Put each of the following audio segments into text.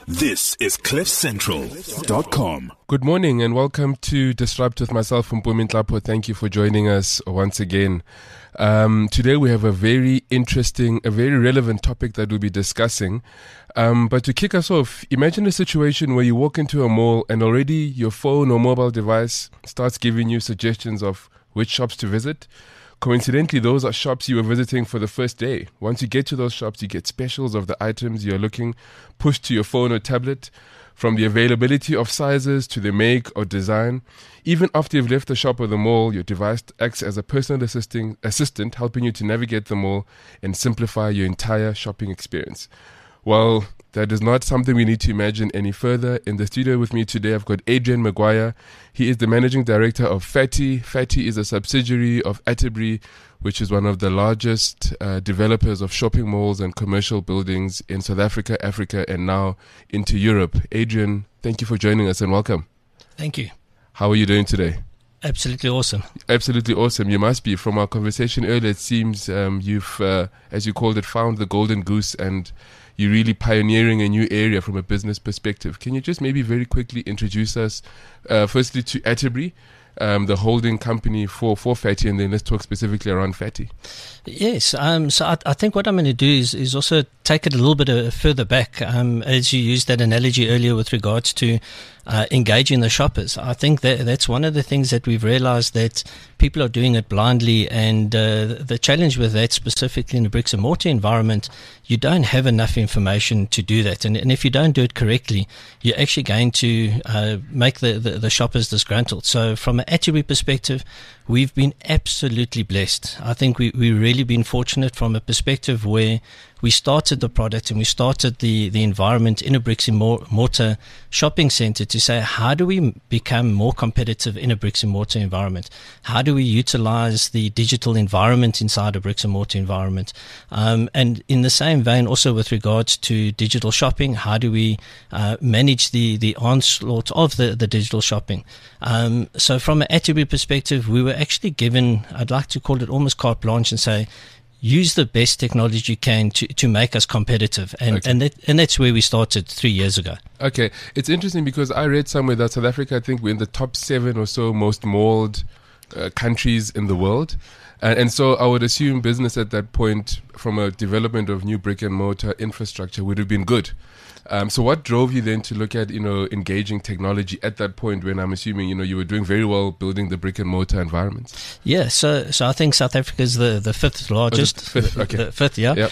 This is CliffCentral.com. Good morning and welcome to Disrupt with myself, Mpumi Nhlapo. Thank you for joining us once again. Today we have a very interesting, a very relevant topic that we'll be discussing. But to kick us off, imagine a situation where you walk into a mall and already your phone or mobile device starts giving you suggestions of which shops to visit. Coincidentally, those are shops you were visiting for the first day. Once you get to those shops, you get specials of the items you're looking pushed to your phone or tablet, from the availability of sizes to the make or design. Even after you've left the shop or the mall, your device acts as a personal assistant, helping you to navigate the mall and simplify your entire shopping experience. Well, that is not something we need to imagine any further. In the studio with me today, I've got Adrian Maguire. He is the managing director of Fatty. Fatty is a subsidiary of Atterbury, which is one of the largest developers of shopping malls and commercial buildings in South Africa, Africa, and now into Europe. Adrian, thank you for joining us and welcome. Thank you. How are you doing today? Absolutely awesome. Absolutely awesome. You must be. From our conversation earlier, it seems you've, as you called it, found the golden goose and you're really pioneering a new area from a business perspective. Can you just maybe very quickly introduce us, firstly to Atterbury, the holding company for Fatty, and then let's talk specifically around Fatty. Yes, so I think what I'm going to do is also take it a little bit further back, as you used that analogy earlier with regards to engaging the shoppers. I think that's one of the things that we've realized, that people are doing it blindly, and the challenge with that, specifically in the bricks and mortar environment, you don't have enough information to do that, and if you don't do it correctly, you're actually going to make the shoppers disgruntled. So from an Atterbury perspective, we've been absolutely blessed. I think we've really been fortunate from a perspective where we started the product and we started the environment in a bricks and mortar shopping center to say, how do we become more competitive in a bricks and mortar environment? How do we utilize the digital environment inside a bricks and mortar environment? And in the same vein, also with regards to digital shopping, how do we manage the onslaught of the digital shopping? So from an Atterbury perspective, we were actually given, I'd like to call it almost carte blanche, and say, use the best technology you can to make us competitive. And that's where we started 3 years ago. Okay. It's interesting because I read somewhere that South Africa, I think we're in the top 7 or so most malled countries in the world. And so I would assume business at that point, from a development of new brick and mortar infrastructure, would have been good. So what drove you then to look at, engaging technology at that point when I'm assuming, you were doing very well building the brick and mortar environments? Yeah, so I think South Africa is the fifth largest. Fifth, okay. The fifth, yeah. Yep.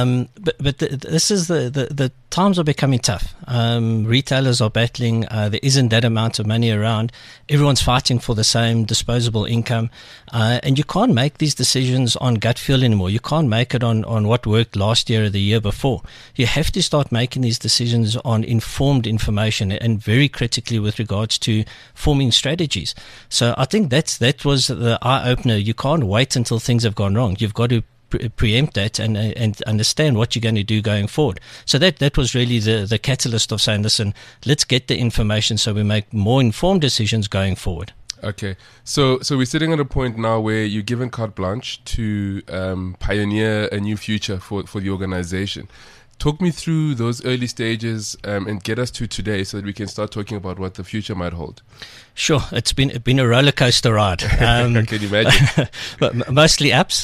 But this is the times are becoming tough. Retailers are battling. There isn't that amount of money around. Everyone's fighting for the same disposable income. And you can't make these decisions on gut feel anymore. You can't make it on what worked last year or the year before. You have to start making these decisions on informed information, and very critically with regards to forming strategies. So I think that was the eye-opener. You can't wait until things have gone wrong. You've got to preempt that and understand what you're going to do going forward. So that was really the catalyst of saying, listen, let's get the information so we make more informed decisions going forward. Okay, so we're sitting at a point now where you're given carte blanche to pioneer a new future for the organization. Talk me through those early stages and get us to today so that we can start talking about what the future might hold. Sure, it's been a roller coaster ride. I can imagine. But mostly ups.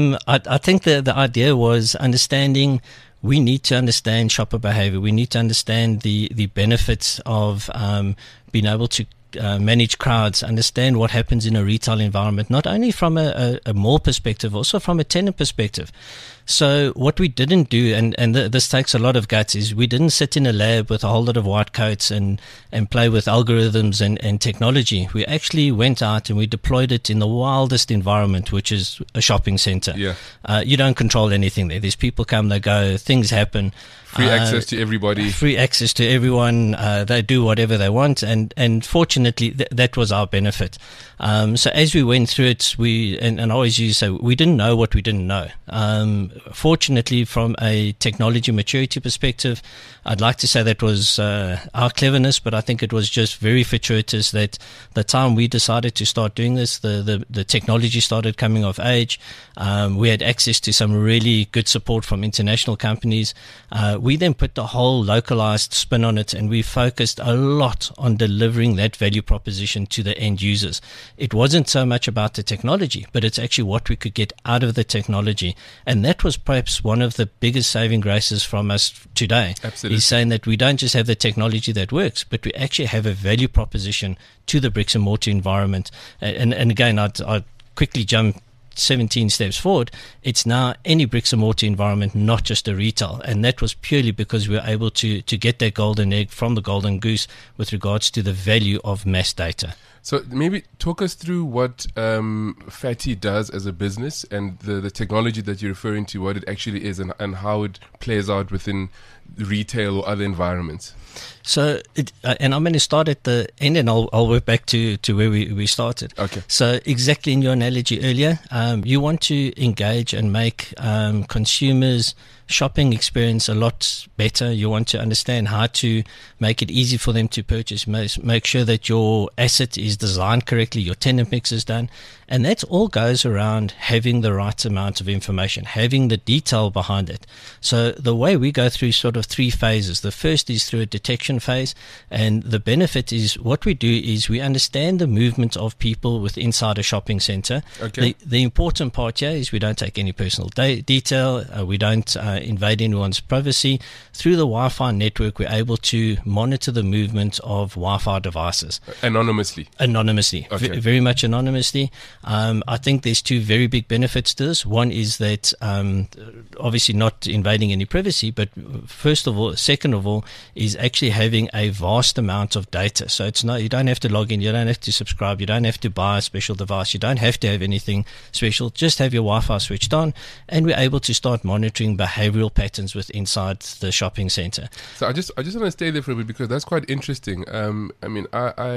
I think the idea was understanding. We need to understand shopper behavior. We need to understand the benefits of being able to manage crowds, understand what happens in a retail environment, not only from a mall perspective, also from a tenant perspective. So what we didn't do, and this takes a lot of guts, is we didn't sit in a lab with a whole lot of white coats and play with algorithms and technology. We actually went out and we deployed it in the wildest environment, which is a shopping center. Yeah. You don't control anything there. These people come, they go, things happen. Free access to everybody. Free access to everyone. They do whatever they want. And fortunately, definitely that was our benefit. So as we went through it, and I always use to say we didn't know what we didn't know. Fortunately, from a technology maturity perspective, I'd like to say that was our cleverness, but I think it was just very fortuitous that the time we decided to start doing this, the technology started coming of age. We had access to some really good support from international companies. We then put the whole localized spin on it, and we focused a lot on delivering that value proposition to the end users. It wasn't so much about the technology, but it's actually what we could get out of the technology. And that was perhaps one of the biggest saving graces from us today. Absolutely. He's saying that we don't just have the technology that works, but we actually have a value proposition to the bricks and mortar environment. And again, I'd quickly jump 17 steps forward. It's now any bricks and mortar environment, not just a retail. And that was purely because we were able to get that golden egg from the golden goose with regards to the value of mass data. So maybe talk us through what Fatty does as a business and the technology that you're referring to, what it actually is and how it plays out within retail or other environments. So, and I'm going to start at the end, and I'll work back to where we started. Okay. So, exactly in your analogy earlier, you want to engage and make consumers' shopping experience a lot better. You want to understand how to make it easy for them to purchase. Make sure that your asset is designed correctly, your tenant mix is done, and that all goes around having the right amount of information, having the detail behind it. So the way we go through sort of three phases. The first is through a detection phase, and the benefit is what we do is we understand the movement of people inside a shopping center. Okay. The important part here is we don't take any personal detail. We don't invade anyone's privacy. Through the Wi-Fi network, we're able to monitor the movement of Wi-Fi devices. Anonymously. Okay. Very much anonymously. I think there's two very big benefits to this. One is that obviously not invading any privacy, but second of all, is actually having a vast amount of data. So you don't have to log in, you don't have to subscribe, you don't have to buy a special device, you don't have to have anything special. Just have your Wi-Fi switched on, and we're able to start monitoring behavioral patterns inside the shopping center. So I just want to stay there for a bit because that's quite interesting. I mean,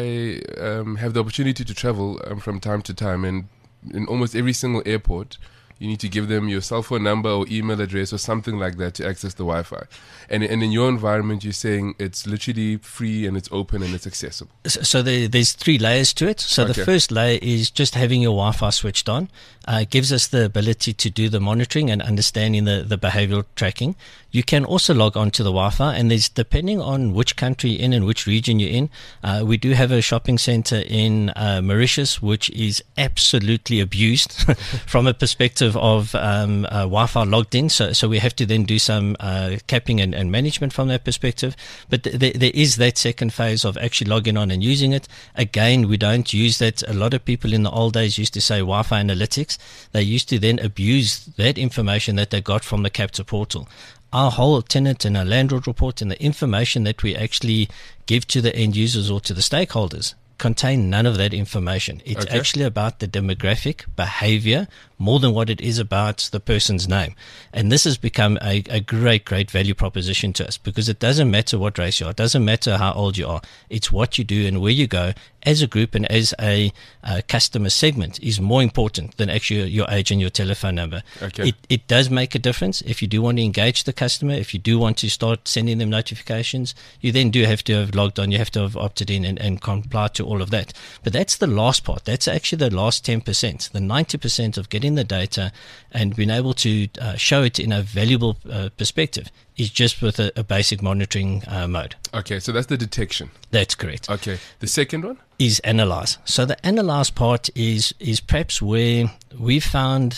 I have the opportunity to travel from time to time, and in almost every single airport, you need to give them your cell phone number or email address or something like that to access the Wi-Fi. And in your environment, you're saying it's literally free and it's open and it's accessible. So there's three layers to it. So Okay. The first layer is just having your Wi-Fi switched on. Gives us the ability to do the monitoring and understanding the behavioral tracking. You can also log on to the Wi-Fi, and there's, depending on which country you're in and which region you're in, we do have a shopping center in Mauritius, which is absolutely abused from a perspective of Wi-Fi logged in. So we have to then do some capping and management from that perspective. But there is that second phase of actually logging on and using it. Again, we don't use that. A lot of people in the old days used to say Wi-Fi analytics. They used to then abuse that information that they got from the Capita portal. Our whole tenant and our landlord report and the information that we actually give to the end users or to the stakeholders contain none of that information. It's Okay. actually about the demographic behavior more than what it is about the person's name. And this has become a great value proposition to us, because it doesn't matter what race you are, it doesn't matter how old you are, it's what you do and where you go as a group and as a customer segment is more important than actually your age and your telephone number. Okay. It does make a difference. If you do want to engage the customer, if you do want to start sending them notifications, you then do have to have logged on, you have to have opted in and comply to all of that. But that's the last part. That's actually the last 10%. The 90% of getting the data and being able to show it in a valuable perspective is just with a basic monitoring mode. Okay, so that's the detection. That's correct. Okay, the second one? Is analyze. So the analyze part is perhaps where we found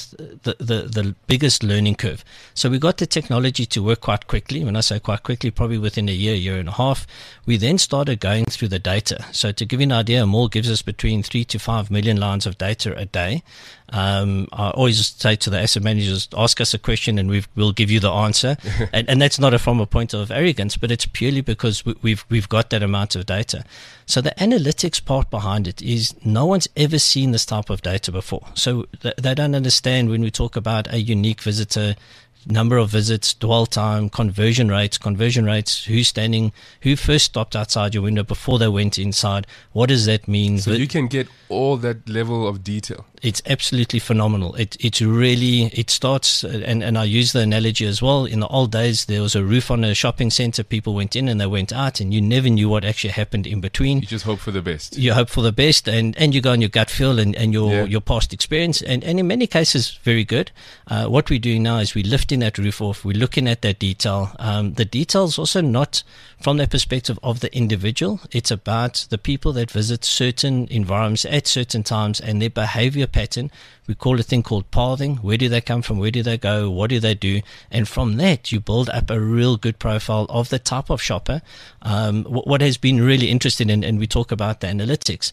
the biggest learning curve. So we got the technology to work quite quickly. When I say quite quickly, probably within a year and a half. We then started going through the data. So to give you an idea, a mall gives us between 3 to 5 million lines of data a day. I always say to the asset managers, ask us a question and we'll give you the answer. and that's not from a point of arrogance, but it's purely because we've got that amount of data. So the analytics part behind it is no one's ever seen this type of data before. So they don't understand when we talk about a unique visitor number of visits, dwell time, conversion rates, who first stopped outside your window before they went inside. What does that mean? So you can get all that level of detail. It's absolutely phenomenal. It starts, and I use the analogy as well. In the old days, there was a roof on a shopping center. People went in and they went out, and you never knew what actually happened in between. You just hope for the best. You hope for the best, and you go on your gut feel and your past experience, and in many cases, very good. What we're doing now is we're lifting that roof off. We're looking at that detail. The detail's also not from the perspective of the individual. It's about the people that visit certain environments at certain times and their behavior pattern. We call a thing called pathing. Where do they come from? Where do they go? What do they do? And from that, you build up a real good profile of the type of shopper. What has been really interesting, and we talk about the analytics,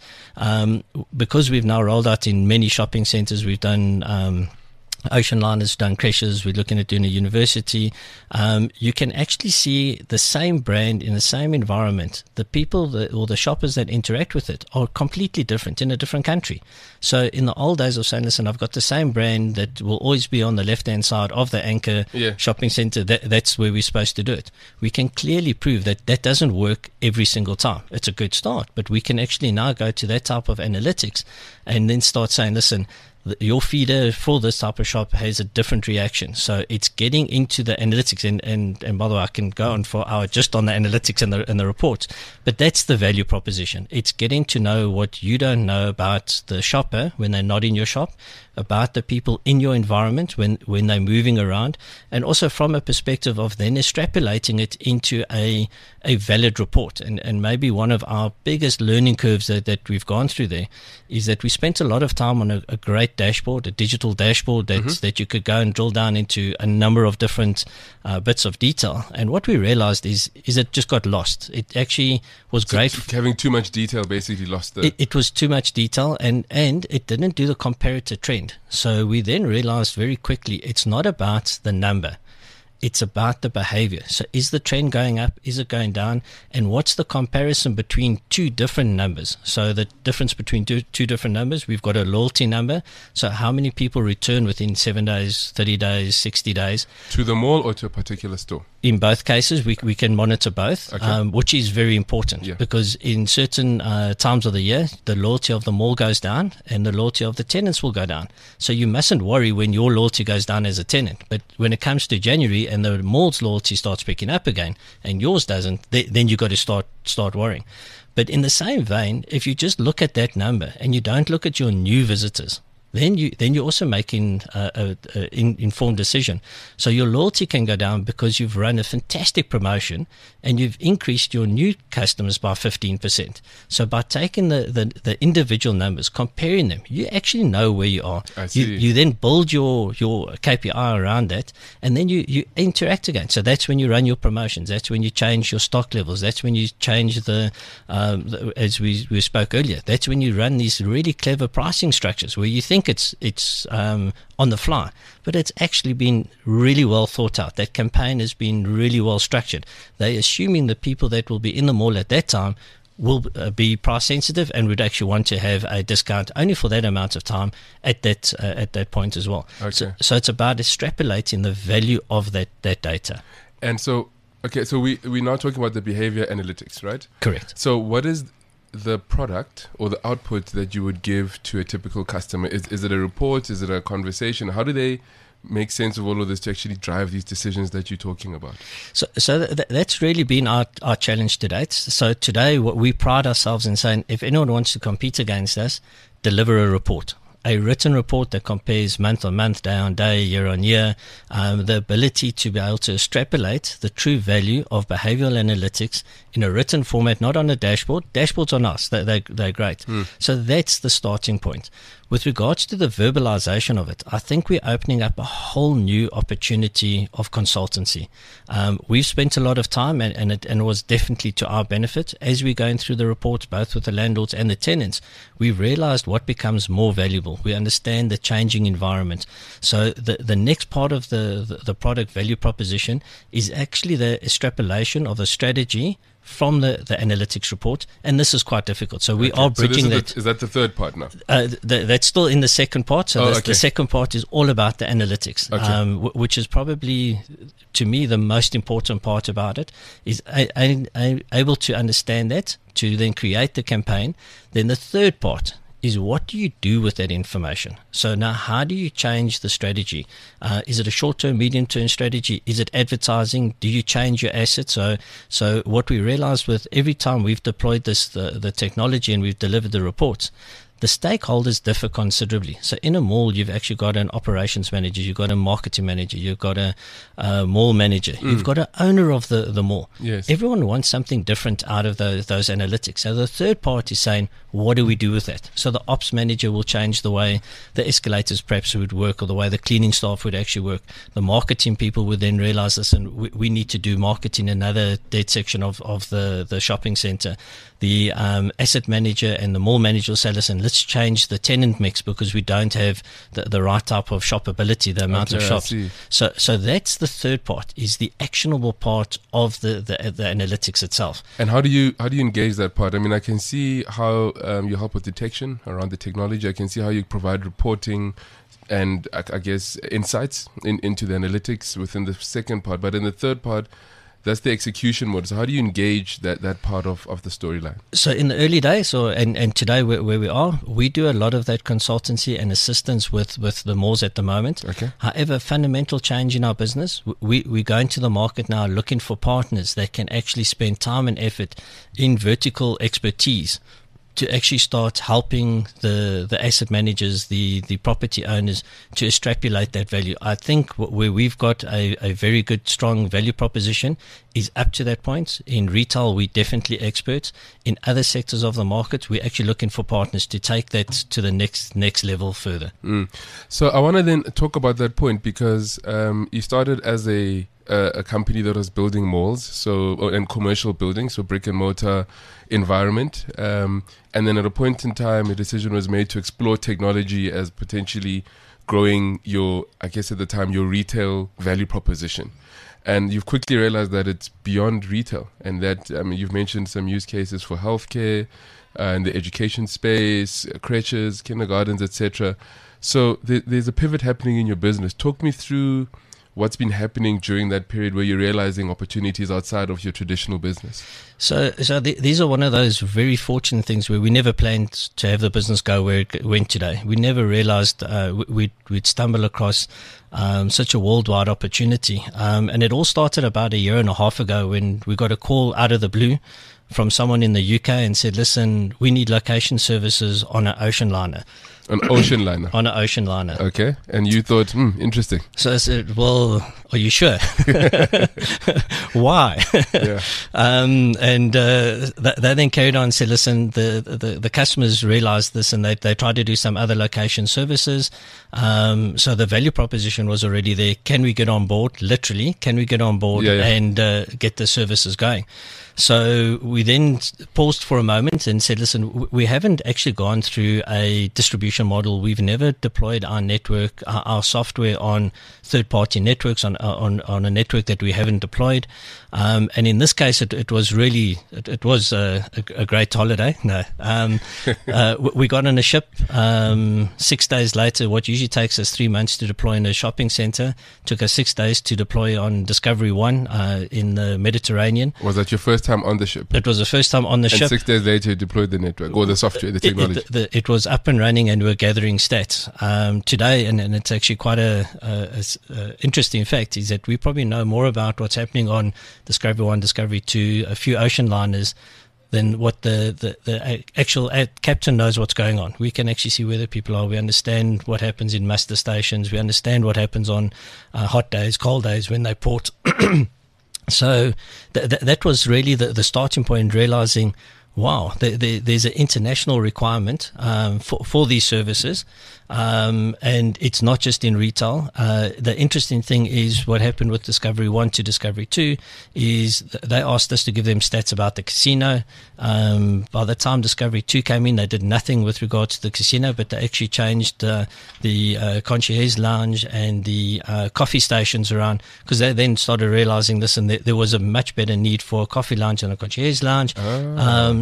because we've now rolled out in many shopping centers. We've done Ocean Liners, done Crashes. We're looking at doing a university. You can actually see the same brand in the same environment. The people or the shoppers that interact with it are completely different in a different country. So in the old days of saying, listen, I've got the same brand that will always be on the left-hand side of the anchor shopping center. That's where we're supposed to do it. We can clearly prove that doesn't work every single time. It's a good start, but we can actually now go to that type of analytics and then start saying, listen, your feeder for this type of shop has a different reaction. So it's getting into the analytics, and by the way, I can go on for an hour just on the analytics and the reports, but that's the value proposition. It's getting to know what you don't know about the shopper when they're not in your shop, about the people in your environment when they're moving around, and also from a perspective of then extrapolating it into a valid report. And maybe one of our biggest learning curves that we've gone through there is that we spent a lot of time on a great dashboard, a digital dashboard that you could go and drill down into a number of different bits of detail. And what we realized is it just got lost. It actually was great. Having too much detail basically lost the... It was too much detail, and it didn't do the comparator trend. So we then realized very quickly it's not about the number. It's about the behavior. So is the trend going up? Is it going down? And what's the comparison between two different numbers? So the difference between two different numbers, we've got a loyalty number. So how many people return within 7 days, 30 days, 60 days? To the mall or to a particular store? In both cases, we can monitor both, which is very important because in certain times of the year, the loyalty of the mall goes down and the loyalty of the tenants will go down. So you mustn't worry when your loyalty goes down as a tenant. But when it comes to January and the mall's loyalty starts picking up again and yours doesn't, then you've got to start worrying. But in the same vein, if you just look at that number and you don't look at your new visitors, then you're also making an informed decision. So your loyalty can go down because you've run a fantastic promotion and you've increased your new customers by 15%. So by taking the individual numbers, comparing them, you actually know where you are. You then build your KPI around that, and then you interact again. So that's when you run your promotions. That's when you change your stock levels. That's when you change as we spoke earlier, that's when you run these really clever pricing structures where you think it's on the fly, but it's actually been really well thought out. That campaign has been really well structured. They're assuming the people that will be in the mall at that time will be price sensitive and would actually want to have a discount only for that amount of time at that point as well. Okay. So it's about extrapolating the value of that data. And so we're now talking about the behavior analytics, right? Correct. So what is the product or the output that you would give to a typical customer? Is it a report? Is it a conversation? How do they make sense of all of this to actually drive these decisions that you're talking about? So that's really been our challenge to date. So today we pride ourselves in saying if anyone wants to compete against us, deliver a report. A written report that compares month on month, day on day, year on year, the ability to be able to extrapolate the true value of behavioral analytics in a written format, not on a dashboard. Dashboards are nice, they're great. So that's the starting point. With regards to the verbalization of it, I think we're opening up a whole new opportunity of consultancy. We've spent a lot of time, and it was definitely to our benefit. As we're going through the reports, both with the landlords and the tenants, we've realized what becomes more valuable. We understand the changing environment. So the next part of the product value proposition is actually the extrapolation of a strategy from the analytics report, and this is quite difficult. So we are bridging that. Is that the third part now? That's that's still in the second part. So okay. The second part is all about the analytics, Okay. Which is probably, to me, the most important part about it, is able to understand that, to then create the campaign. Then the third part is, what do you do with that information? So now, how do you change the strategy? Is it a short-term, medium-term strategy? Is it advertising? Do you change your assets? So what we realized with every time we've deployed the technology and we've delivered the reports, the stakeholders differ considerably. So in a mall, you've actually got an operations manager, you've got a marketing manager, you've got a mall manager, you've got an owner of the mall. Yes. Everyone wants something different out of those analytics. So the third part is saying, what do we do with that? So the ops manager will change the way the escalators perhaps would work, or the way the cleaning staff would actually work. The marketing people would then realize, listen, we need to do marketing in another dead section of the shopping center. The asset manager and the mall manager will say, listen, let's change the tenant mix because we don't have the right type of shoppability, the amount of shops. So that's the third part, is the actionable part of the analytics itself. And how do you engage that part? I mean, I can see how you help with detection around the technology. I can see how you provide reporting and I guess insights into the analytics within the second part. But in the third part, that's the execution mode. So how do you engage that part of the storyline? So in the early days, and today where we are, we do a lot of that consultancy and assistance with the malls at the moment. Okay. However, fundamental change in our business, we go into the market now looking for partners that can actually spend time and effort in vertical expertise to actually start helping the asset managers, the property owners, to extrapolate that value. I think where we've got a very good, strong value proposition is up to that point. In retail, we're definitely experts. In other sectors of the market, we're actually looking for partners to take that to the next level further. So I want to then talk about that point, because you started as a company that was building malls, and commercial buildings, so brick and mortar environment, and then at a point in time, a decision was made to explore technology as potentially growing your retail value proposition. And you've quickly realized that it's beyond retail, and that, I mean, you've mentioned some use cases for healthcare, in the education space, creches, kindergartens, etc. So there's a pivot happening in your business. Talk me through what's been happening during that period where you're realizing opportunities outside of your traditional business. So these are one of those very fortunate things where we never planned to have the business go where it went today. We never realized we'd stumble across such a worldwide opportunity. And it all started about a year and a half ago when we got a call out of the blue from someone in the UK and said, listen, we need location services on an ocean liner. An ocean liner? On an ocean liner. Okay. And you thought, interesting. So I said, well, are you sure? Why? Yeah. They then carried on and said, listen, the customers realized this and they tried to do some other location services. So the value proposition was already there. Can we get on board? Literally, can we get on board and get the services going? So we then paused for a moment and said, listen, we haven't actually gone through a distribution model. We've never deployed our network, our software on third-party networks, on a network that we haven't deployed. And in this case, it was really, it was a great holiday. No. We got on a ship 6 days later. What usually takes us 3 months to deploy in a shopping center took us 6 days to deploy on Discovery One in the Mediterranean. Was that your first time on the ship? It was the first time on the ship. And 6 days later, you deployed the network or the software, the technology. It was up and running, and we were gathering stats today. And it's actually quite a interesting fact is that we probably know more about what's happening on Discovery One, Discovery Two, a few ocean liners, than what the actual captain knows what's going on. We can actually see where the people are. We understand what happens in muster stations. We understand what happens on hot days, cold days when they port. So that was really the starting point, realizing, wow, there's an international requirement for these services, and it's not just in retail. The interesting thing is what happened with Discovery 1 to Discovery 2 is they asked us to give them stats about the casino. By the time Discovery 2 came in, they did nothing with regards to the casino, but they actually changed the concierge lounge and the coffee stations around, because they then started realizing this, and there was a much better need for a coffee lounge and a concierge lounge.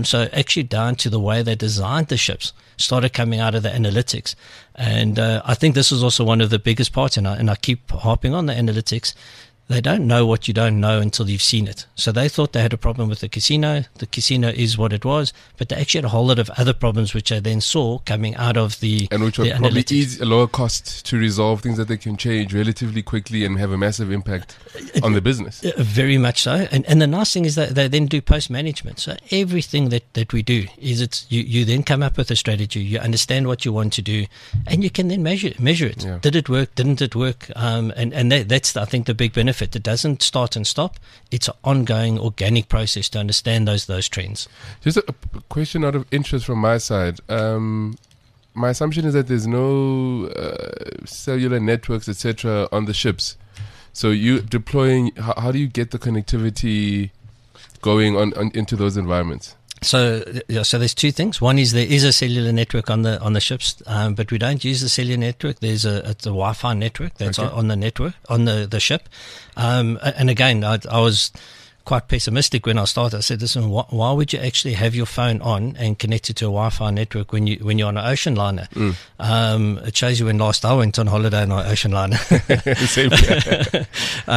So actually down to the way they designed the ships started coming out of the analytics. And I think this is also one of the biggest parts, and I keep harping on the analytics. They don't know what you don't know until you've seen it. So they thought they had a problem with the casino. The casino is what it was, but they actually had a whole lot of other problems which they then saw coming out of the and which are the probably analytics. a lower cost to resolve, things that they can change relatively quickly and have a massive impact on the business. Very much so. And the nice thing is that they then do post-management. So everything that we do is you then come up with a strategy, you understand what you want to do, and you can then measure it. Yeah. Did it work? Didn't it work? And that's, I think, the big benefit. It doesn't start and stop. It's an ongoing organic process to understand those trends. Just a question out of interest from my side. My assumption is that there's no cellular networks, etc., on the ships. So you deploying, how do you get the connectivity going on into those environments? So there's two things. One is there is a cellular network on the ships, but we don't use the cellular network. There's a Wi-Fi network that's on the network on the ship. And again, I was quite pessimistic when I started. I said, listen, why would you actually have your phone on and connected to a Wi-Fi network when you're on an ocean liner? It shows you when last I went on holiday on an ocean liner. Same here.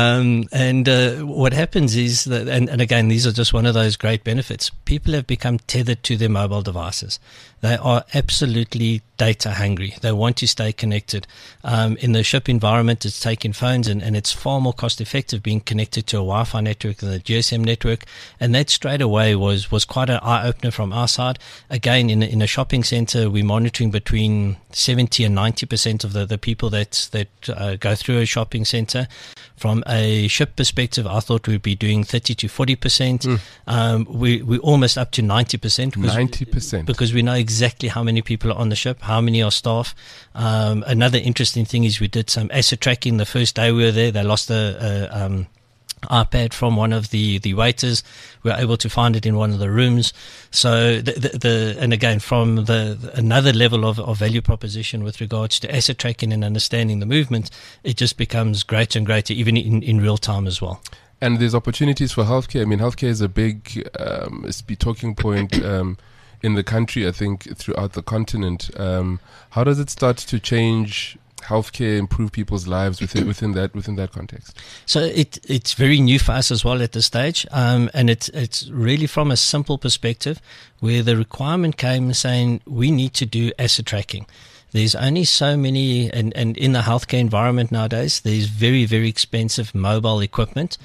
And what happens is that, and again, these are just one of those great benefits. People have become tethered to their mobile devices. They are absolutely data hungry. They want to stay connected. In the ship environment, it's taking phones, and it's far more cost effective being connected to a Wi-Fi network than a GSM network. And that straight away was quite an eye opener from our side. Again, in a shopping center, we're monitoring between 70 and 90% of the people that go through a shopping center. From a ship perspective, I thought we'd be doing 30 to 40%. We're almost up to 90%. 90%. Because we know exactly how many people are on the ship, how many are staff. Another interesting thing is we did some asset tracking the first day we were there. They lost a iPad from one of the waiters. We were able to find it in one of the rooms. So and again, from another level of value proposition with regards to asset tracking and understanding the movement, it just becomes greater and greater, even in real time as well. And there's opportunities for healthcare. I mean, healthcare is a big talking point in the country, I think, throughout the continent. How does it start to change healthcare, improve people's lives within that context? So it's very new for us as well at this stage, and it's really from a simple perspective where the requirement came saying we need to do asset tracking. There's only so many, and in the healthcare environment nowadays, there's very, very expensive mobile equipment.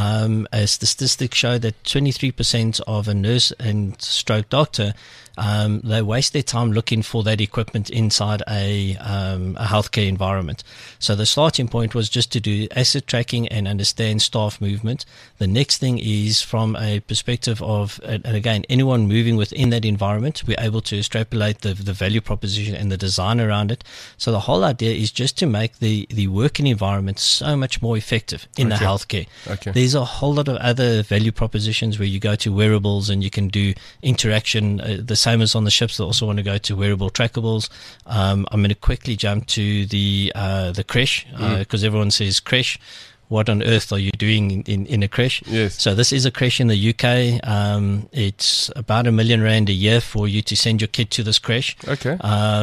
A statistic show that 23% of a nurse and stroke doctor, they waste their time looking for that equipment inside a healthcare environment. So the starting point was just to do asset tracking and understand staff movement. The next thing is from a perspective of, and again, anyone moving within that environment, we're able to extrapolate the value proposition and the design around it. So the whole idea is just to make the working environment so much more effective in the healthcare. Okay. There's a whole lot of other value propositions where you go to wearables and you can do interaction, the same as on the ships that also want to go to wearable trackables. I'm going to quickly jump to the creche, because everyone says creche. What on earth are you doing in a creche? Yes. So this is a creche in the UK. It's about R1 million a year for you to send your kid to this creche. Okay.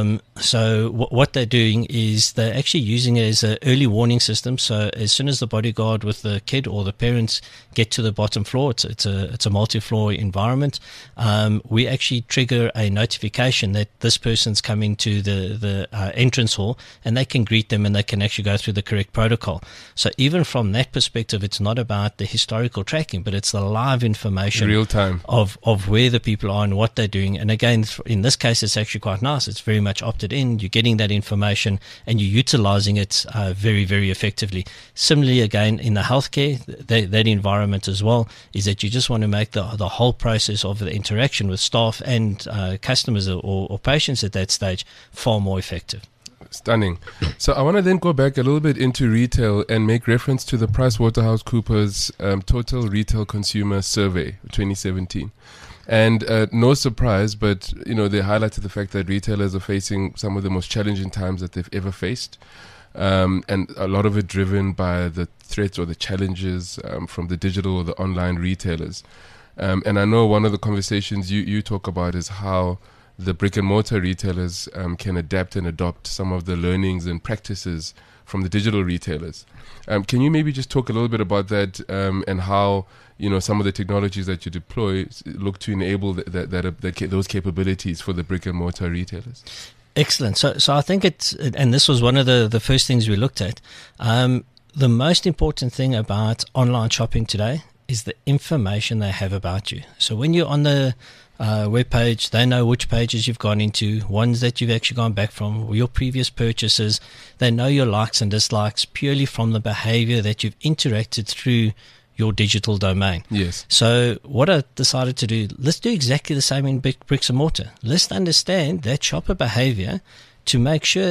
So what they're doing is they're actually using it as an early warning system. So as soon as the bodyguard with the kid or the parents get to the bottom floor, it's a multi-floor environment. We actually trigger a notification that this person's coming to the entrance hall, and they can greet them and they can actually go through the correct protocol. So even from that perspective, it's not about the historical tracking, but it's the live information, real time of where the people are and what they're doing. And again, in this case, it's actually quite nice. It's very much opted in. You're getting that information and you're utilizing it very, very effectively. Similarly, again, in the healthcare, that environment as well is that you just want to make the whole process of the interaction with staff and customers or patients at that stage far more effective. Stunning. So I want to then go back a little bit into retail and make reference to the PricewaterhouseCoopers Total Retail Consumer Survey 2017. And no surprise, but they highlighted the fact that retailers are facing some of the most challenging times that they've ever faced. And a lot of it driven by the threats or the challenges from the digital or the online retailers. And I know one of the conversations you talk about is how the brick and mortar retailers can adapt and adopt some of the learnings and practices from the digital retailers. Can you maybe just talk a little bit about that and how some of the technologies that you deploy look to enable those capabilities for the brick and mortar retailers? Excellent. So I think and this was one of the first things we looked at. The most important thing about online shopping today is the information they have about you. So when you're on the web page, they know which pages you've gone into, ones that you've actually gone back from, your previous purchases. They know your likes and dislikes purely from the behavior that you've interacted through your digital domain. Yes. So what I decided to do, let's do exactly the same in bricks and mortar. Let's understand that shopper behavior to make sure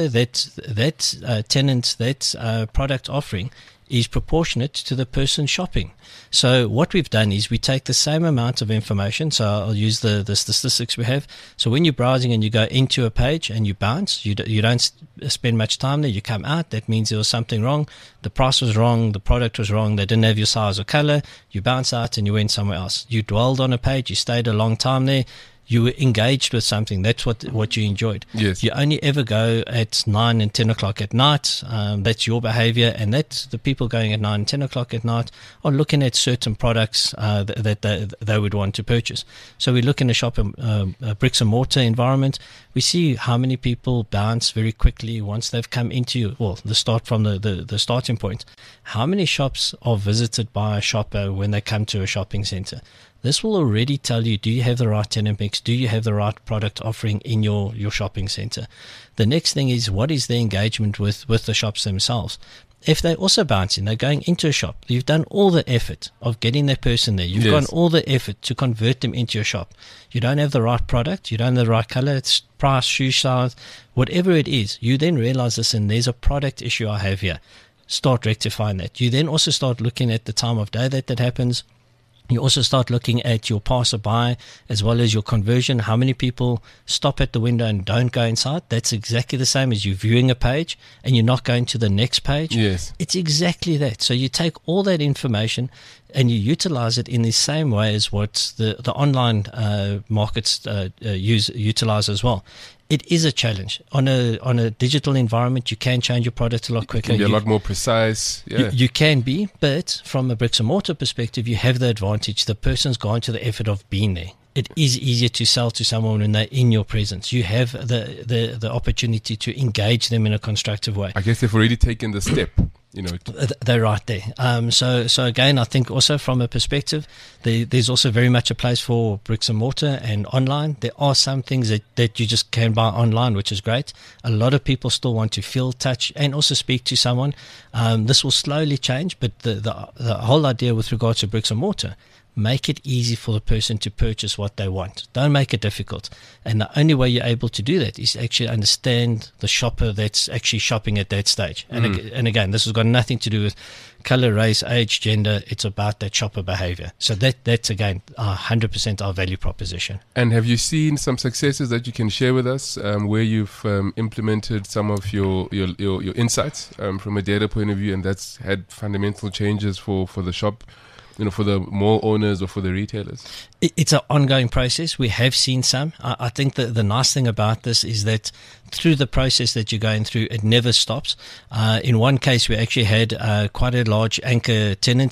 that tenant, that product offering is proportionate to the person shopping. So what we've done is we take the same amount of information. So I'll use the statistics we have. So when you're browsing and you go into a page and you bounce, you don't spend much time there, you come out, that means there was something wrong. The price was wrong, the product was wrong, they didn't have your size or color. You bounce out and you went somewhere else. You dwelled on a page, you stayed a long time there. You were engaged with something. That's what you enjoyed. Yes. You only ever go at 9 and 10 o'clock at night. That's your behavior. And that's the people going at 9 and 10 o'clock at night are looking at certain products that they would want to purchase. So we look in a bricks and mortar environment. We see how many people bounce very quickly once they've come into, the start from the starting point. How many shops are visited by a shopper when they come to a shopping center? This will already tell you, do you have the right tenant mix? Do you have the right product offering in your shopping center? The next thing is, what is the engagement with the shops themselves? If they're also bouncing, they're going into a shop, you've done all the effort of getting that person there. You've gone all the effort to convert them into your shop. You don't have the right product. You don't have the right color, it's price, shoe size, whatever it is. You then realize, listen, there's a product issue I have here. Start rectifying that. You then also start looking at the time of day that happens. You also start looking at your passerby as well as your conversion. How many people stop at the window and don't go inside? That's exactly the same as you viewing a page and you're not going to the next page. Yes. It's exactly that. So you take all that information and you utilize it in the same way as what the online markets utilize as well. It is a challenge. On a digital environment, you can change your product a lot quicker. You can be a lot more precise. Yeah. You can be, but from a bricks and mortar perspective, you have the advantage. The person's gone to the effort of being there. It is easier to sell to someone when they're in your presence. You have the opportunity to engage them in a constructive way. I guess they've already taken the step. They're right there. So again, I think also from a perspective, there's also very much a place for bricks and mortar and online. There are some things that you just can buy online, which is great. A lot of people still want to feel, touch, and also speak to someone. This will slowly change, but the whole idea with regards to bricks and mortar, make it easy for the person to purchase what they want. Don't make it difficult. And the only way you're able to do that is actually understand the shopper that's actually shopping at that stage. And again, this has got nothing to do with color, race, age, gender. It's about that shopper behavior. So that's again 100% our value proposition. And have you seen some successes that you can share with us where you've implemented some of your insights from a data point of view, and that's had fundamental changes for the shop, for the mall owners or for the retailers? It's an ongoing process. We have seen some. I think that the nice thing about this is that through the process that you're going through, it never stops. In one case, we actually had quite a large anchor tenant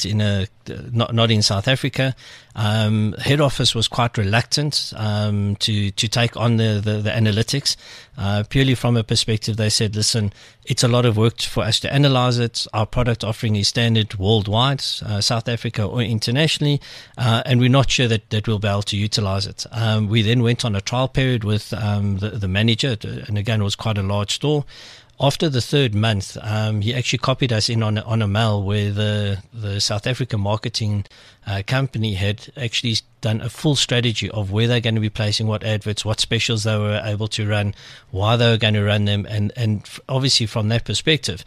not in South Africa. Head office was quite reluctant to take on the analytics, purely from a perspective. They said, listen, it's a lot of work for us to analyze it. Our product offering is standard worldwide, South Africa or internationally, and we're not sure that we'll be able to utilize it. We then went on a trial period with the manager, and again, it was quite a large store. After the third month, he actually copied us in on a mail where the South African marketing company had actually done a full strategy of where they're going to be placing what adverts, what specials they were able to run, why they were going to run them, and obviously from that perspective,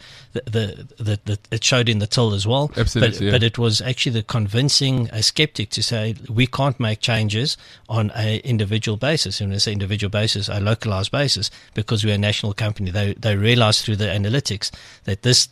it showed in the till as well. Absolutely, but it was actually the convincing a skeptic to say we can't make changes on a individual basis, and when I say individual basis, a localized basis, because we're a national company. They realized realized through the analytics that this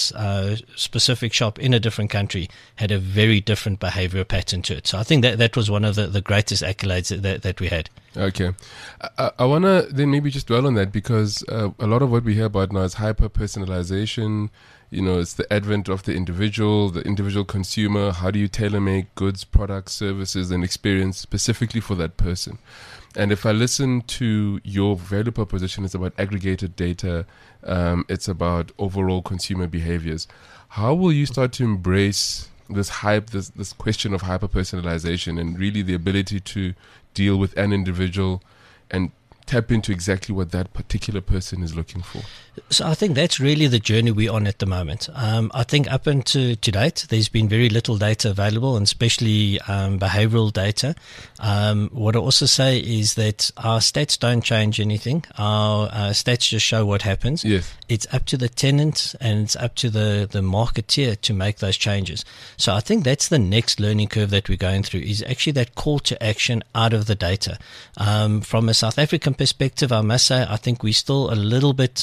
specific shop in a different country had a very different behavior pattern to it. So I think that was one of the greatest accolades that we had. Okay. I want to then maybe just dwell on that, because a lot of what we hear about now is hyper-personalization. It's the advent of the individual consumer. How do you tailor-make goods, products, services, and experience specifically for that person? And if I listen to your value proposition, it's about aggregated data. It's about overall consumer behaviors. How will you start to embrace this question of hyper-personalization and really the ability to deal with an individual and tap into exactly what that particular person is looking for? So I think that's really the journey we're on at the moment. I think up until to date, there's been very little data available, and especially behavioral data. What I also say is that our stats don't change anything. Our stats just show what happens. Yes. It's up to the tenant and it's up to the marketeer to make those changes. So I think that's the next learning curve that we're going through, is actually that call to action out of the data. From a South African perspective, I must say, I think we're still a little bit,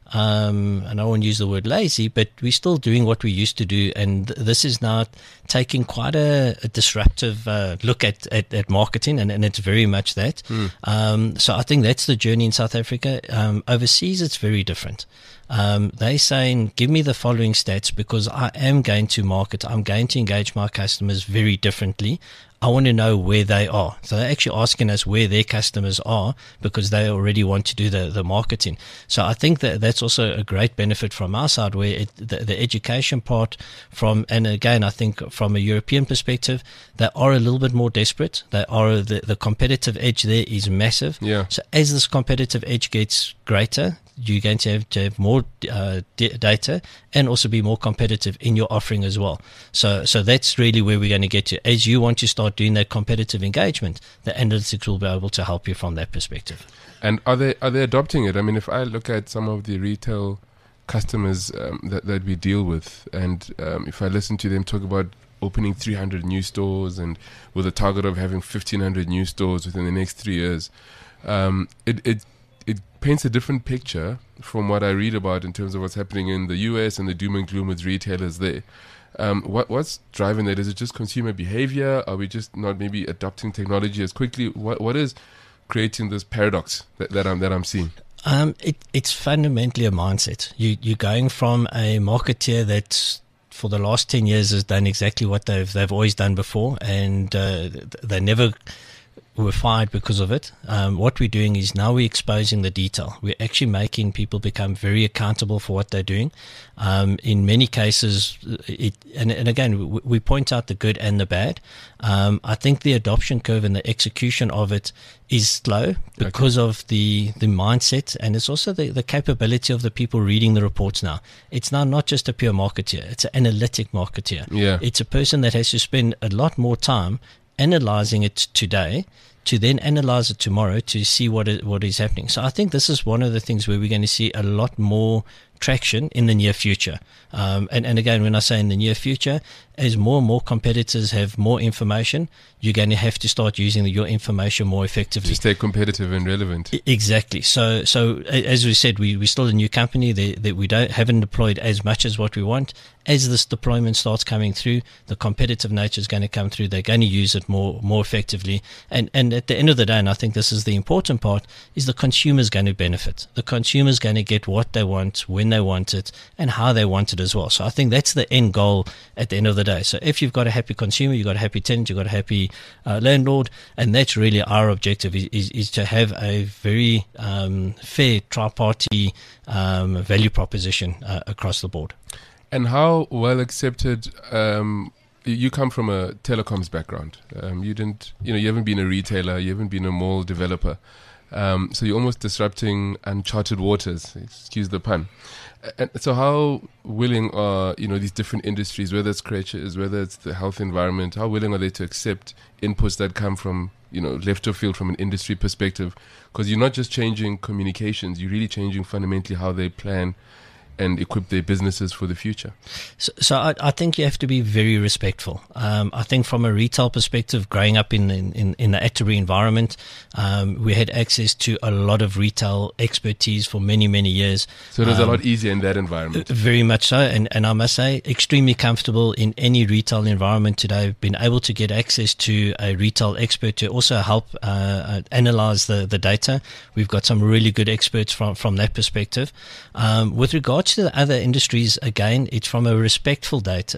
and I won't use the word lazy, but we're still doing what we used to do, and this is now taking quite a disruptive look at marketing, and it's very much that. So I think that's the journey in South Africa. Overseas, it's very different. They're saying, give me the following stats, because I am going to market, I'm going to engage my customers very differently. I want to know where they are. So they're actually asking us where their customers are, because they already want to do the marketing. So I think that's also a great benefit from our side, where the education part and again, I think from a European perspective, they are a little bit more desperate. They are the competitive edge there is massive. Yeah. So as this competitive edge gets greater, you're going to have more data and also be more competitive in your offering as well. So that's really where we're going to get to. As you want to start doing that competitive engagement, the analytics will be able to help you from that perspective. And are they adopting it? I mean, if I look at some of the retail customers that we deal with, and if I listen to them talk about opening 300 new stores and with a target of having 1,500 new stores within the next 3 years, it paints a different picture from what I read about in terms of what's happening in the US and the doom and gloom with retailers there. What's driving that? Is it just consumer behavior? Are we just not maybe adopting technology as quickly? What is creating this paradox that I'm seeing? It's fundamentally a mindset. You're going from a marketeer that for the last 10 years has done exactly what they've always done before, and they never were fired because of it. What we're doing is now we're exposing the detail. We're actually making people become very accountable for what they're doing. In many cases, and again, we point out the good and the bad. I think the adoption curve and the execution of it is slow because of the mindset, and it's also the capability of the people reading the reports now. It's now not just a pure marketeer, it's an analytic marketeer. Yeah. It's a person that has to spend a lot more time analyzing it today to then analyze it tomorrow to see what is happening. So I think this is one of the things where we're going to see a lot more traction in the near future. And again, when I say in the near future, as more and more competitors have more information, you're going to have to start using your information more effectively to stay competitive and relevant. Exactly. So as we said, we're still a new company that we haven't deployed as much as what we want. As this deployment starts coming through, the competitive nature is going to come through. They're going to use it more effectively. And at the end of the day, and I think this is the important part, is the consumer's going to benefit. The consumer's going to get what they want, when they want it, and how they want it as well. So I think that's the end goal at the end of the day. So if you've got a happy consumer, you've got a happy tenant, you've got a happy landlord, and that's really our objective is to have a very fair tri-party value proposition across the board. And how well accepted? You come from a telecoms background. You haven't been a retailer, you haven't been a mall developer. So you're almost disrupting uncharted waters. Excuse the pun. And so how willing are these different industries, whether it's creatures, whether it's the health environment, how willing are they to accept inputs that come from left of field from an industry perspective? Because you're not just changing communications, you're really changing fundamentally how they plan and equip their businesses for the future? So I think you have to be very respectful. I think from a retail perspective, growing up in the Atterbury environment, we had access to a lot of retail expertise for many, many years. So it was a lot easier in that environment. Very much so. And I must say, extremely comfortable in any retail environment today. Been able to get access to a retail expert to also help analyze the data. We've got some really good experts from that perspective. With regards to the other industries, again, it's from a respectful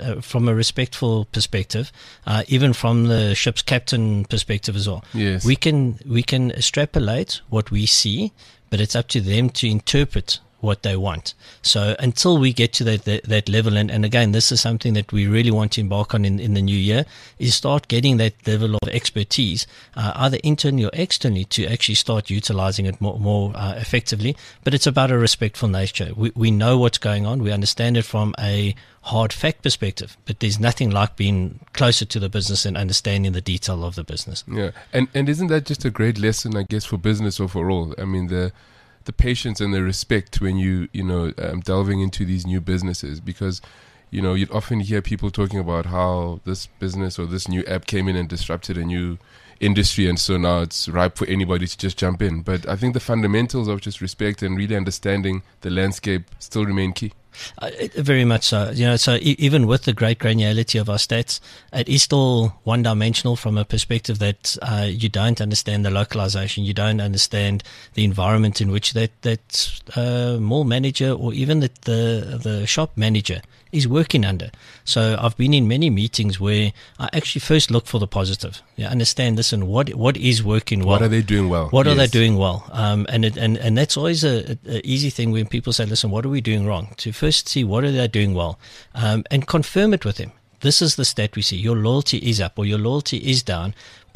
perspective, even from the ship's captain perspective as well. Yes. We can extrapolate what we see, but it's up to them to interpret what they want. So until we get to that level, and again, this is something that we really want to embark on in the new year, is start getting that level of expertise, either internally or externally, to actually start utilizing it more effectively. But it's about a respectful nature. We know what's going on. We understand it from a hard fact perspective, but there's nothing like being closer to the business and understanding the detail of the business. Yeah. And isn't that just a great lesson, I guess, for business overall? I mean, the patience and the respect when delving into these new businesses, because you'd often hear people talking about how this business or this new app came in and disrupted a new industry, and so now it's ripe for anybody to just jump in. But I think the fundamentals of just respect and really understanding the landscape still remain key. Very much so. So even with the great granularity of our stats, it is still one-dimensional from a perspective that you don't understand the localization, you don't understand the environment in which that mall manager or even the shop manager is working under. So I've been in many meetings where I actually first look for the positive. Understand this and what is working well. What are they doing well? What are they doing well? And that's always a easy thing when people say, listen, what are we doing wrong? To first see what are they doing well, and confirm it with them. This is the stat we see. Your loyalty is up or your loyalty is down,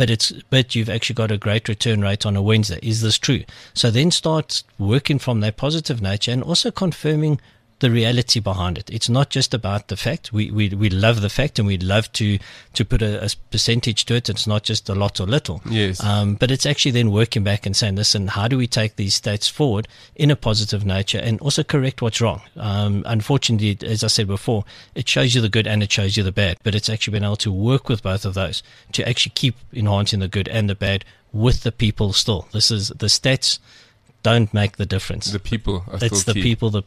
but you've actually got a great return rate on a Wednesday. Is this true? So then start working from that positive nature and also confirming the reality behind it. It's not just about the fact. We love the fact and we'd love to put a percentage to it. It's not just a lot or little. Yes. But it's actually then working back and saying, listen, how do we take these stats forward in a positive nature and also correct what's wrong? Unfortunately, as I said before, it shows you the good and it shows you the bad, but it's actually been able to work with both of those to actually keep enhancing the good and the bad with the people still. This is the stats don't make the difference. The people are it's still the key. people.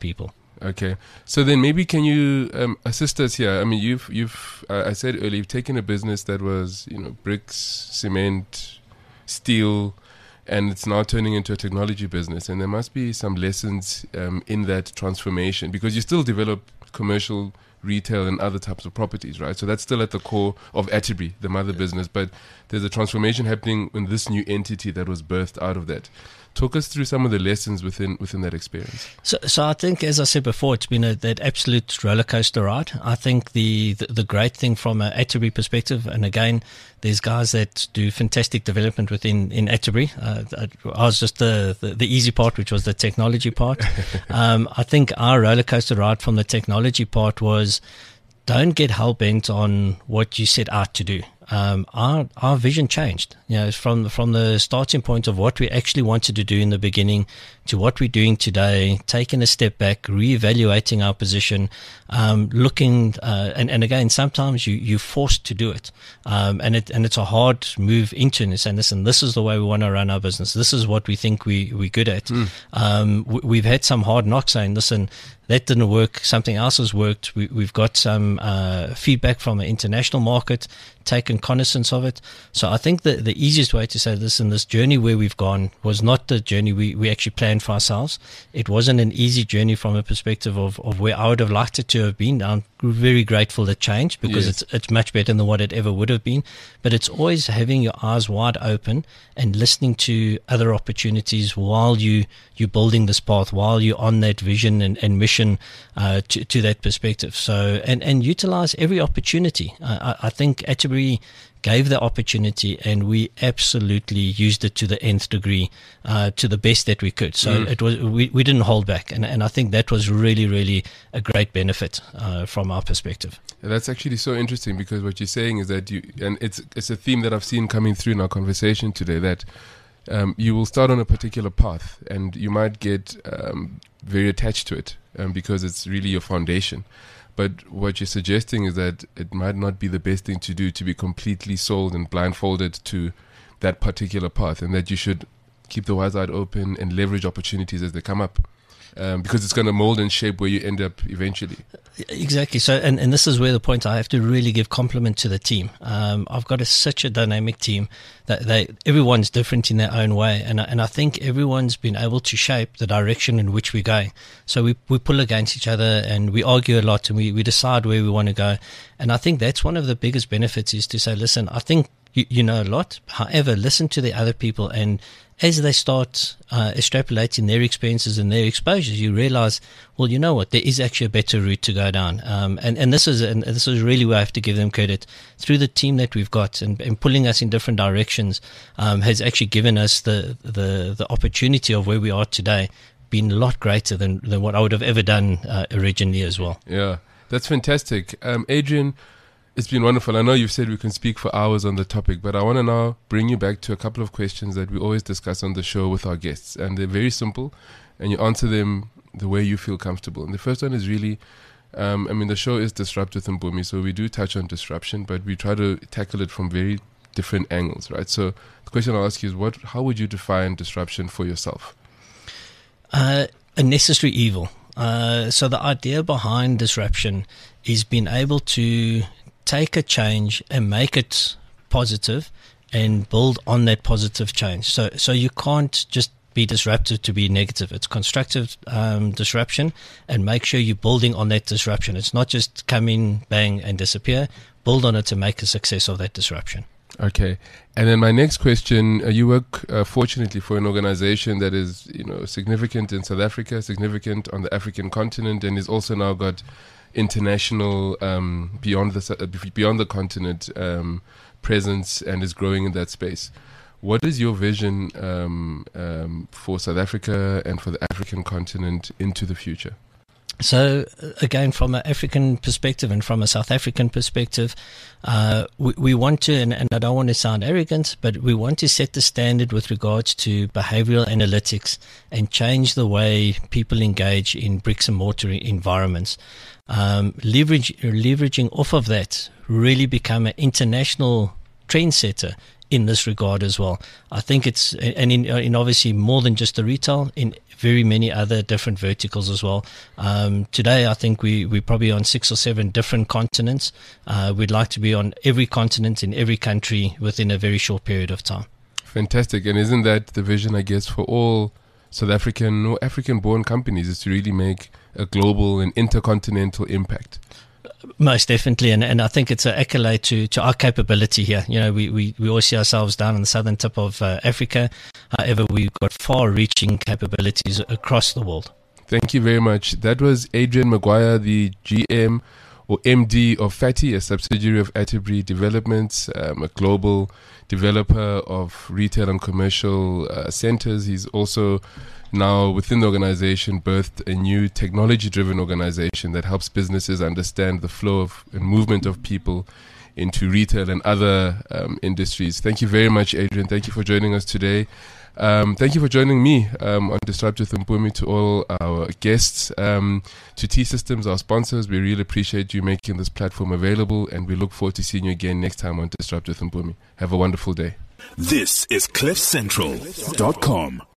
Okay, so then maybe can you assist us here? I mean, you've I said earlier, you've taken a business that was bricks, cement, steel, and it's now turning into a technology business. And there must be some lessons in that transformation, because you still develop commercial, retail, and other types of properties, right? So that's still at the core of Atterbury, the mother business. But there's a transformation happening in this new entity that was birthed out of that. Talk us through some of the lessons within that experience. So I think, as I said before, it's been that absolute roller coaster ride. I think the great thing from an Atterbury perspective, and again, there's guys that do fantastic development in Atterbury. I was just the easy part, which was the technology part. I think our roller coaster ride from the technology part was, don't get hell-bent on what you set out to do. Our vision changed, from the starting point of what we actually wanted to do in the beginning to what we're doing today, taking a step back, reevaluating our position, looking, and again, sometimes you're forced to do it. And it's a hard move into and saying, listen, this is the way we want to run our business. This is what we think we're good at. We've had some hard knocks saying, listen, that didn't work. Something else has worked. We've got some feedback from an international market, taken cognizance of it. So I think the easiest way to say this, in this journey where we've gone, was not the journey we actually planned for ourselves. It wasn't an easy journey from a perspective of where I would have liked it to have been. I'm very grateful it changed, because Yes. it's much better than what it ever would have been. But it's always having your eyes wide open and listening to other opportunities while you're building this path, while you're on that vision and mission to that perspective. So and utilize every opportunity. I think Atterbury gave the opportunity and we absolutely used it to the nth degree, to the best that we could. So it was we didn't hold back, and I think that was really, really a great benefit from our perspective. That's actually so interesting, because what you're saying is that and it's a theme that I've seen coming through in our conversation today, that you will start on a particular path, and you might get very attached to it because it's really your foundation. But what you're suggesting is that it might not be the best thing to do to be completely sold and blindfolded to that particular path, and that you should keep the wise eye open and leverage opportunities as they come up. Because it's going to mold and shape where you end up eventually. Exactly. So, and this is where the point I have to really give compliment to the team. I've got such a dynamic team that everyone's different in their own way, and I think everyone's been able to shape the direction in which we're going. So we pull against each other, and we argue a lot, and we decide where we want to go. And I think that's one of the biggest benefits, is to say, listen, I think you know a lot. However, listen to the other people, and as they start extrapolating their experiences and their exposures, you realize, well, you know what, there is actually a better route to go down. And this is really where I have to give them credit. Through the team that we've got and pulling us in different directions, has actually given us the opportunity of where we are today been a lot greater than what I would have ever done originally as well. Yeah, that's fantastic. Adrian, it's been wonderful. I know you've said we can speak for hours on the topic, but I want to now bring you back to a couple of questions that we always discuss on the show with our guests. And they're very simple, and you answer them the way you feel comfortable. And the first one is really, the show is Disrupt with Mpumi, so we do touch on disruption, but we try to tackle it from very different angles, right? So the question I'll ask you is, how would you define disruption for yourself? A necessary evil. So the idea behind disruption is being able to take a change and make it positive and build on that positive change. So you can't just be disruptive to be negative. It's constructive disruption, and make sure you're building on that disruption. It's not just come in, bang, and disappear. Build on it to make a success of that disruption. Okay. And then my next question, you work fortunately for an organization that is significant in South Africa, significant on the African continent, and is also now got international beyond the continent presence, and is growing in that space. What is your vision for South Africa and for the African continent into the future? So again, from an African perspective and from a South African perspective, we want to, and I don't want to sound arrogant, but we want to set the standard with regards to behavioral analytics and change the way people engage in bricks and mortar environments. Leveraging off of that, really become an international trendsetter in this regard as well. I think it's, and in obviously more than just the retail, in very many other different verticals as well. Today, I think we're probably on 6 or 7 different continents. We'd like to be on every continent in every country within a very short period of time. Fantastic. And isn't that the vision, I guess, for all South African or African-born companies, is to really make a global and intercontinental impact? Most definitely, and I think it's an accolade to our capability here. We always see ourselves down on the southern tip of Africa. However, we've got far-reaching capabilities across the world. Thank you very much. That was Adrian Maguire, the GM or MD of FATI, a subsidiary of Atterbury Developments, a global developer of retail and commercial centers. He's also now within the organization birthed a new technology-driven organization that helps businesses understand the flow of and movement of people into retail and other industries. Thank you very much, Adrian. Thank you for joining us today. Thank you for joining me on Disrupt with Mpumi. To all our guests, to T-Systems, our sponsors, we really appreciate you making this platform available, and we look forward to seeing you again next time on Disrupt with Mpumi. Have a wonderful day. This is CliffCentral.com.